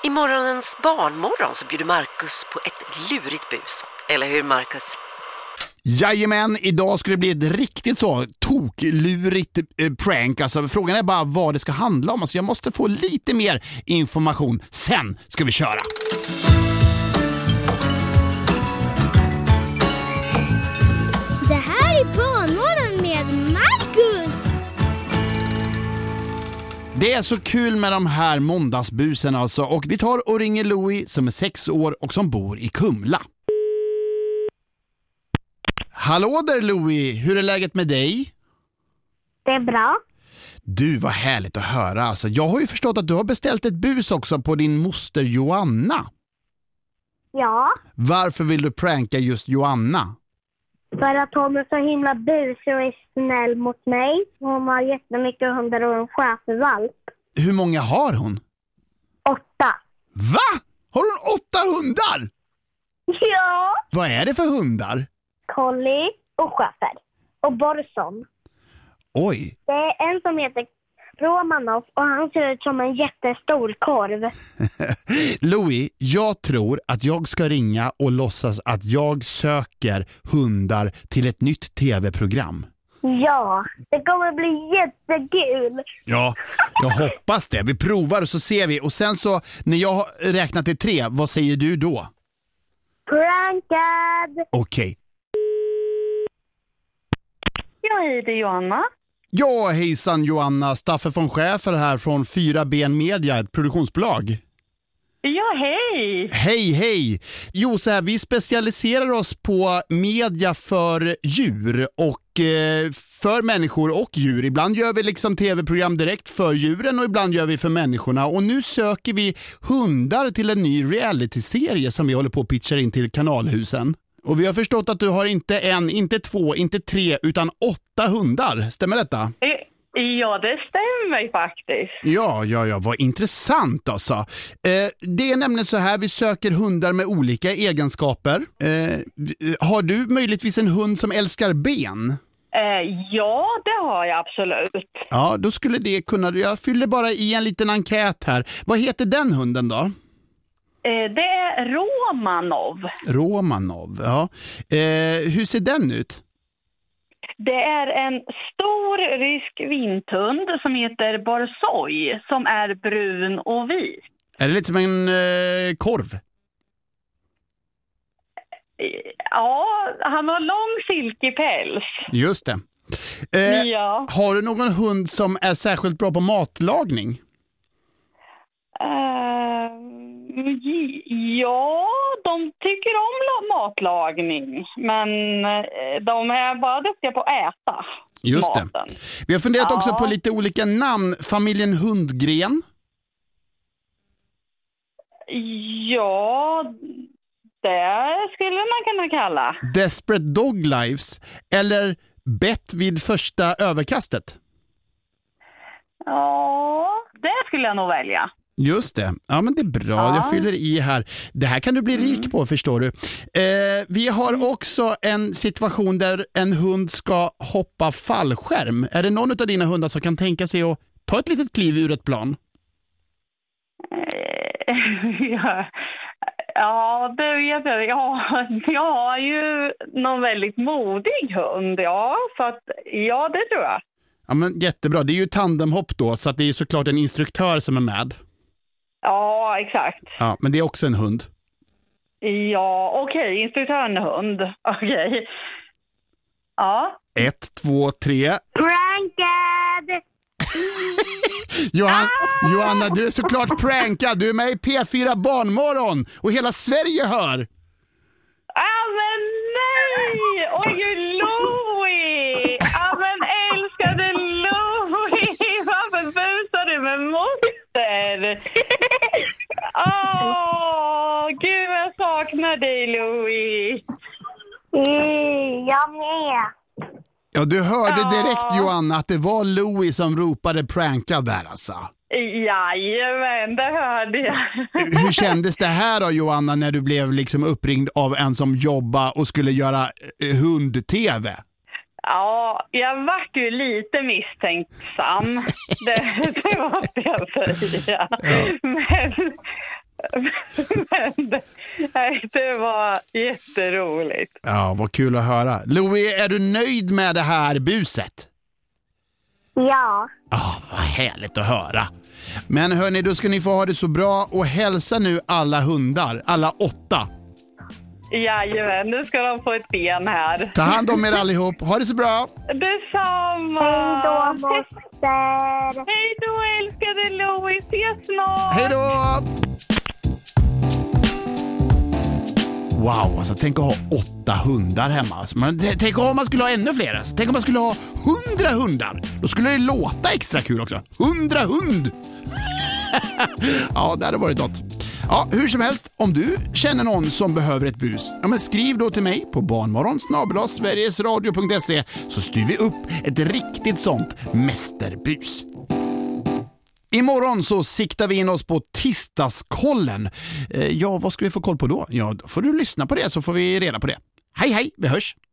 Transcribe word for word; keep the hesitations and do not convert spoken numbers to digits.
I morgonens barnmorgon så bjuder Marcus på ett lurigt bus. Eller hur, Marcus? Jajamän, idag ska det bli ett riktigt så toklurigt eh, prank. Alltså frågan är bara vad det ska handla om. Alltså jag måste få lite mer information. Sen ska vi köra. Det här är barnmorgon med Marcus. Det är så kul med de här måndagsbusen alltså. Och vi tar och ringer Louis som är sex år och som bor i Kumla. Hallå där Louis, hur är läget med dig? Det är bra. Du, vad härligt att höra. Alltså, jag har ju förstått att du har beställt ett bus också på din moster Joanna. Ja, Varför vill du pranka just Joanna? för att hon är så himla busig och är snäll mot mig. Hon har jättemycket hundar och en schäfervalp. Hur många har hon? Åtta. Va? Har hon åtta hundar? Ja. Vad är det för hundar? Collie och schäfer. Och borson. Oj. Det är en som heter Romanov och han ser ut som en jättestor korv. Louis, jag tror att jag ska ringa och låtsas att jag söker hundar till ett nytt tv-program. Ja, det kommer bli jättekul. Ja, jag hoppas det. Vi provar och så ser vi. Och sen så, när jag har räknat till tre, vad säger du då? Prankad! Okej. Jag heter Joanna. Ja, hejsan Joanna. Staffe von Schäfer här från Fyra Ben Media, ett produktionsbolag. Ja, hej! Hej, hej! Jo, så här, vi specialiserar oss på media för djur och eh, för människor och djur. Ibland gör vi liksom tv-program direkt för djuren och ibland gör vi för människorna. Och nu söker vi hundar till en ny reality-serie som vi håller på att pitcha in till kanalhusen. Och vi har förstått att du har inte en, inte två, inte tre, utan åtta hundar. Stämmer detta? Ja, det stämmer faktiskt. Ja, ja, ja, vad intressant alltså. Eh, det är nämligen så här, vi söker hundar med olika egenskaper. Eh, har du möjligtvis en hund som älskar ben? Eh, ja, det har jag absolut. Ja, då skulle det kunna, jag fyller bara i en liten enkät här. Vad heter den hunden då? Eh, det är Romanov. Romanov, ja. Eh, hur ser den ut? Det är en stor rysk vinthund som heter Borsoj som är brun och vit. Är det lite som en eh, korv? Ja, han har lång silkig päls. Just det. Eh, Ja. Har du någon hund som är särskilt bra på matlagning? Uh, ja, de tycker om matlagning, men de är bara duktiga på att äta. Just maten. det. Vi har funderat Ja. också på lite olika namn. Familjen Hundgren. Ja, det skulle man kunna kalla. Desperate Dog Lives. Eller Bett vid första överkastet. Ja, det skulle jag nog välja. Just det. Ja, men det är bra. Ja. Jag fyller i här. Det här kan du bli rik på, förstår du. Eh, vi har också en situation där en hund ska hoppa fallskärm. Är det någon av dina hundar som kan tänka sig att ta ett litet kliv ur ett plan? Eh, ja. Ja, det vet jag. Ja, jag har ju någon väldigt modig hund, ja. Så att, ja, det tror jag. Ja, men jättebra. Det är ju tandemhopp då, så att det är såklart en instruktör som är med. Ja, exakt. Ja, men det är också en hund. Ja, okej. Okay. Instruktören hund. Okej. Okay. Ja. Ett, två, tre. Prankad! Johan, Johanna, du är såklart prankad. Du är med i P fyra Barnmorgon och hela Sverige hör. Ah, men nej! Oj, Louis! Ah, men älskade Louis! Varför busar du med moster? Åh, gud, jag saknar dig, Louis. Mm, jag med. Ja, du hörde Ja. direkt, Johanna, att det var Louis som ropade prankad där alltså. Jajamän, det hörde jag. Hur kändes det här då, Johanna, när du blev liksom uppringd av en som jobbar och skulle göra eh, hund-tv? Ja, jag var ju lite misstänksam. Det, det måste jag säga. Ja. Men, Men det, nej, det var jätteroligt. Ja, vad kul att höra. Louie, är du nöjd med det här buset? Ja. Ja, ah, vad härligt att höra. Men hörni, då ska ni få ha det så bra och hälsa nu alla hundar, alla åtta. Jajamän, nu ska de få ett ben här. Ta hand om er allihop. Ha det så bra. Detsamma. Hej då, moster. Hej då, älskade Louie. Ses snart. Hej då! Wow, alltså tänk att ha åtta hundar hemma. Alltså, man, t- tänk om man skulle ha ännu fler. Alltså. Tänk om man skulle ha hundra hundar. Då skulle det låta extra kul också. Hundra hund! Ja, det hade varit något. Ja, hur som helst, om du känner någon som behöver ett bus, ja, men skriv då till mig på barnmorgon snabel-a sverigesradio punkt se så styr vi upp ett riktigt sånt mästerbus. Imorgon så siktar vi in oss på tisdagskollen. Eh, ja, vad ska vi få koll på då? Ja, då får du lyssna på det så får vi reda på det. Hej hej, vi hörs!